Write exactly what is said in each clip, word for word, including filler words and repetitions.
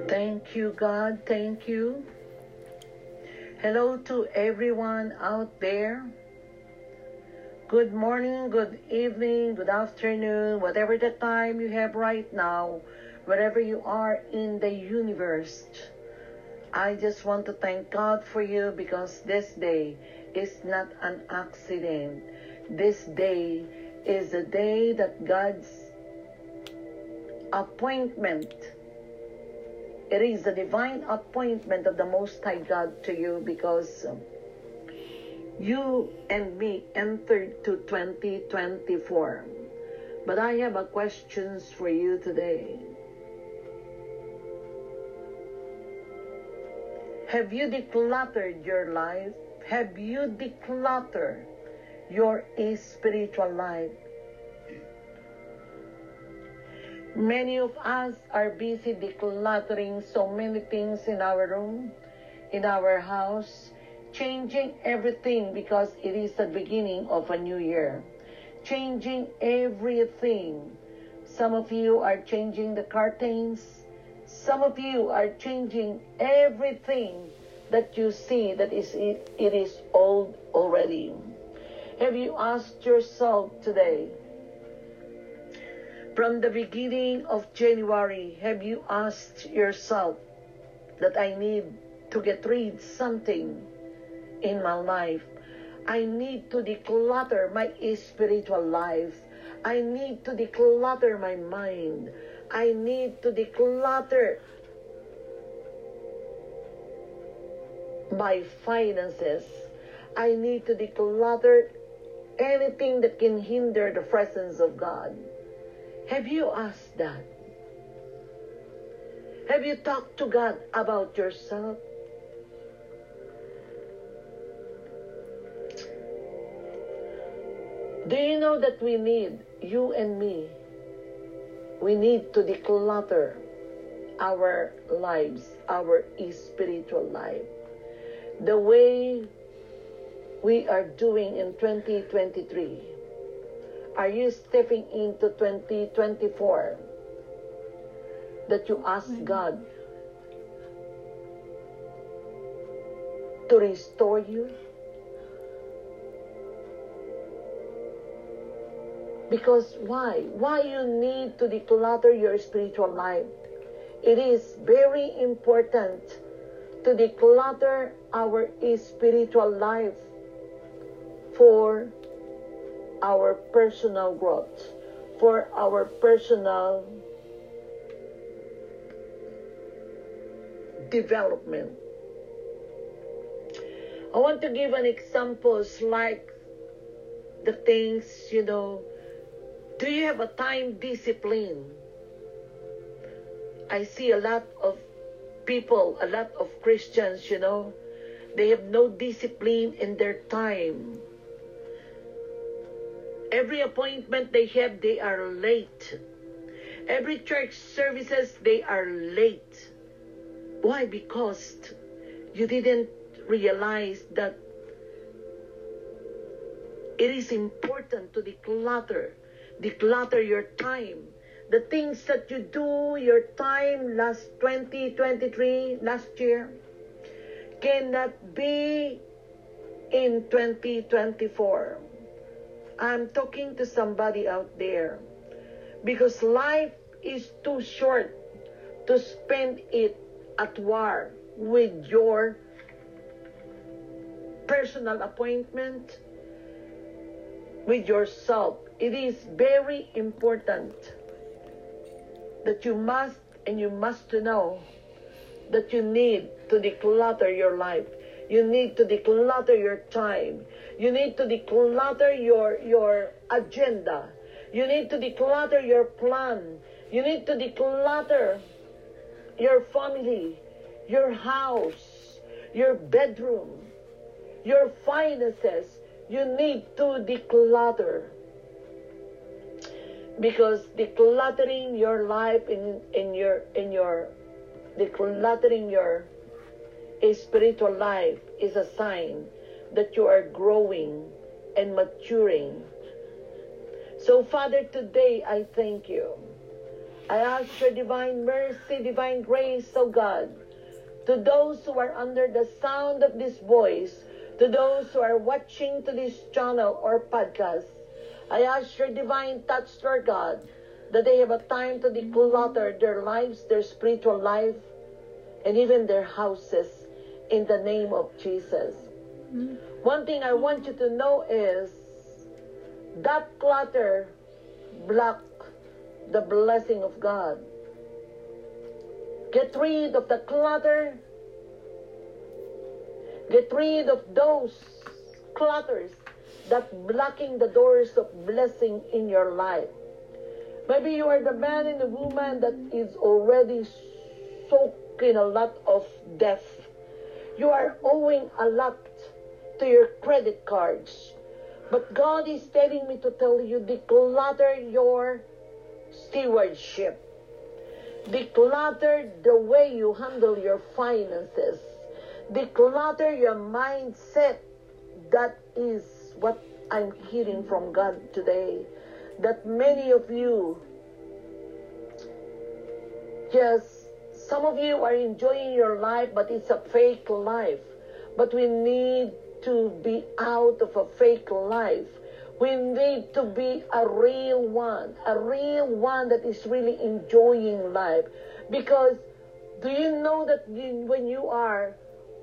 Thank you, God. Thank you. Hello to everyone out there. Good morning, good evening, good afternoon, whatever the time you have right now, wherever you are in the universe. I just want to thank God for you because this day is not an accident. This day is a day that God's appointment. It is a divine appointment of the Most High God to you because you and me entered to twenty twenty-four. But I have a questions for you today. Have you decluttered your life? Have you decluttered your spiritual life? Many of us are busy decluttering so many things in our room, in our house, changing everything because it is the beginning of a new year. Changing everything. Some of you are changing the curtains. Some of you are changing everything that you see that is it, it is old already. Have you asked yourself today, from the beginning of January, have you asked yourself that I need to get rid of something in my life? I need to declutter my spiritual life. I need to declutter my mind. I need to declutter my finances. I need to declutter anything that can hinder the presence of God. Have you asked that? Have you talked to God about yourself? Do you know that we need, you and me, we need to declutter our lives, our spiritual life. The way we are doing in twenty twenty-three. Are you stepping into twenty twenty-four that you ask God to restore you? Because why? Why you need to declutter your spiritual life? It is very important to declutter our spiritual life for our personal growth, for our personal development. I want to give an examples like the things, you know, do you have a time discipline? I see a lot of people, a lot of Christians, you know, they have no discipline in their time. Every appointment they have, they are late. Every church services, they are late. Why? Because you didn't realize that it is important to declutter. Declutter your time. The things that you do, your time last twenty twenty-three, last year, cannot be in twenty twenty-four. I'm talking to somebody out there because life is too short to spend it at war with your personal appointment, with yourself. It is very important that you must and you must know that you need to declutter your life. You need to declutter your time. You need to declutter your, your agenda. You need to declutter your plan. You need to declutter your family, your house, your bedroom, your finances. You need to declutter. Because decluttering your life in, in your in your decluttering your spiritual life is a sign that you are growing and maturing. So, Father, today I thank you. I ask your divine mercy, divine grace, oh God, to those who are under the sound of this voice, to those who are watching to this channel or podcast. I ask your divine touch, Lord God, that they have a time to declutter their lives, their spiritual life, and even their houses in the name of Jesus. Mm-hmm. One thing I want you to know is that clutter block the blessing of God. Get rid of the clutter. Get rid of those clutters that blocking the doors of blessing in your life. Maybe you are the man and the woman that is already soaked in a lot of debt. You are owing a lot to your credit cards. But God is telling me to tell you, declutter your stewardship. Declutter the way you handle your finances. Declutter your mindset. That is what I'm hearing from God today. That many of you, yes, some of you are enjoying your life, but it's a fake life. But we need to be out of a fake life. We need to be a real one, a real one that is really enjoying life. Because do you know that you, when you are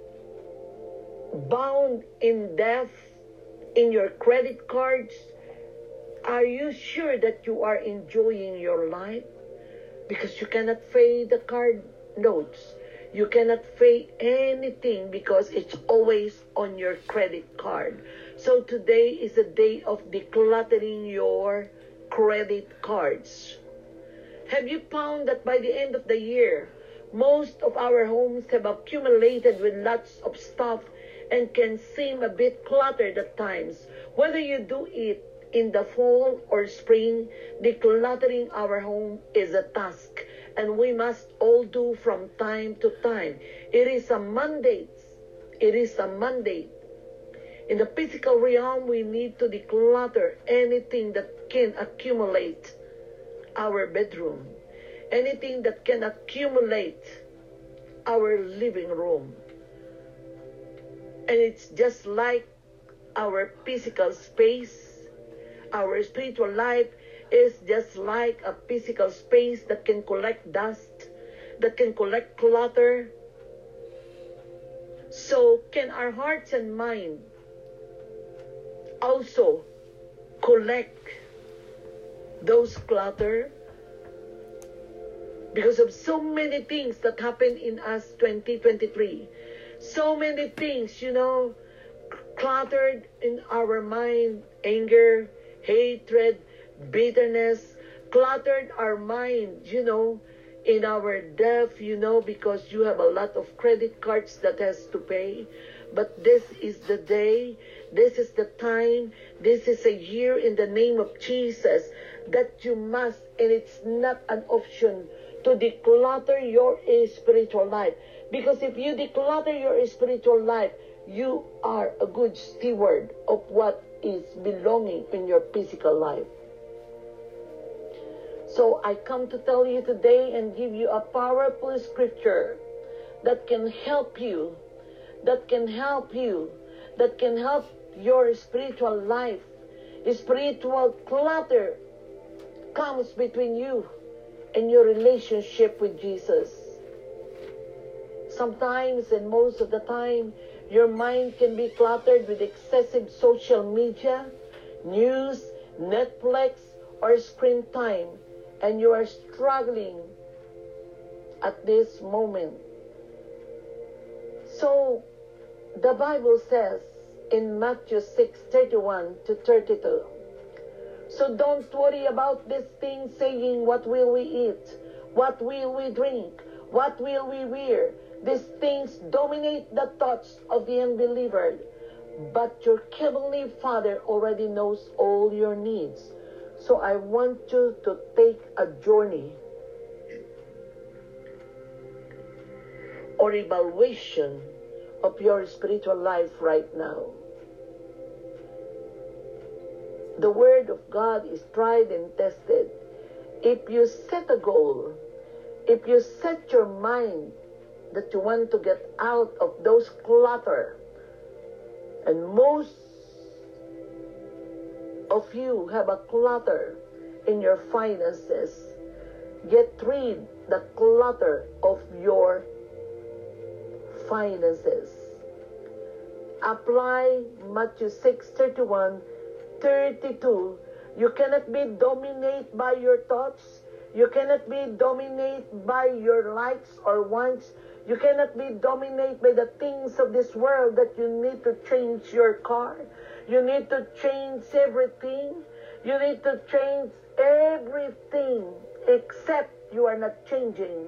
bound in debt in your credit cards, are you sure that you are enjoying your life? Because you cannot pay the card notes. You cannot pay anything because it's always on your credit card. So today is a day of decluttering your credit cards. Have you found that by the end of the year, most of our homes have accumulated with lots of stuff and can seem a bit cluttered at times? Whether you do it in the fall or spring, decluttering our home is a task, and we must all do from time to time. It is a mandate. It is a mandate. In the physical realm, we need to declutter anything that can accumulate our bedroom, anything that can accumulate our living room. And it's just like our physical space, our spiritual life is just like a physical space that can collect dust, that can collect clutter. So can our hearts and mind also collect those clutter? Because of so many things that happened in us twenty twenty-three. So many things, you know, cluttered in our mind, anger, hatred, bitterness, cluttered our mind, you know, in our debt, you know, because you have a lot of credit cards that has to pay. But this is the day, this is the time, this is a year in the name of Jesus that you must, and it's not an option, to declutter your spiritual life. Because if you declutter your spiritual life, you are a good steward of what is belonging in your physical life. So I come to tell you today and give you a powerful scripture that can help you, that can help you, that can help your spiritual life. Spiritual clutter comes between you and your relationship with Jesus. Sometimes, and most of the time, your mind can be cluttered with excessive social media, news, Netflix, or screen time, and you are struggling at this moment. So, the Bible says in Matthew six, thirty-one to thirty-two, so don't worry about these things, saying, what will we eat? What will we drink? What will we wear? These things dominate the thoughts of the unbeliever. But your heavenly Father already knows all your needs. So I want you to take a journey or evaluation of your spiritual life right now. The Word of God is tried and tested, If you set a goal, if you set your mind that you want to get out of those clutter, and most of you have a clutter in your finances, get rid the clutter of your finances. Apply Matthew six thirty-one, thirty-two. You cannot be dominated by your thoughts. You cannot be dominated by your likes or wants. You cannot be dominated by the things of this world that you need to change your car. You need to change everything. You need to change everything except you are not changing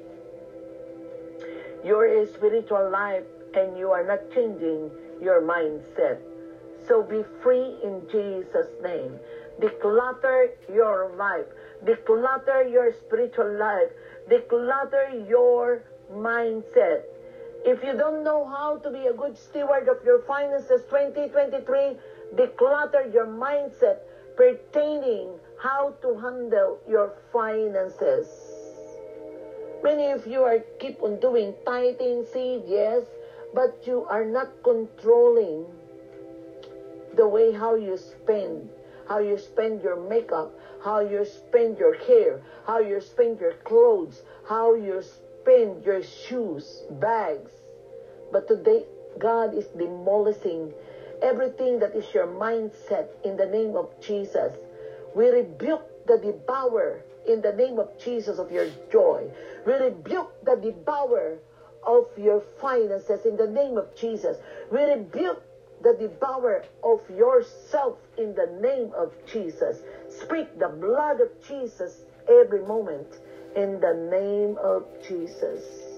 your spiritual life and you are not changing your mindset. So be free in Jesus' name. Declutter your life. Declutter your spiritual life. Declutter your mindset. If you don't know how to be a good steward of your finances twenty twenty-three, declutter your mindset pertaining how to handle your finances. Many of you are keep on doing tithing, seed, yes, but you are not controlling the way how you spend, how you spend your makeup, how you spend your hair, how you spend your clothes, how you spend your shoes, bags. But today, God is demolishing everything that is your mindset in the name of Jesus. We rebuke the devourer in the name of Jesus of your joy. We rebuke the devourer of your finances in the name of Jesus. We rebuke the devourer of yourself in the name of Jesus. Speak the blood of Jesus every moment in the name of Jesus.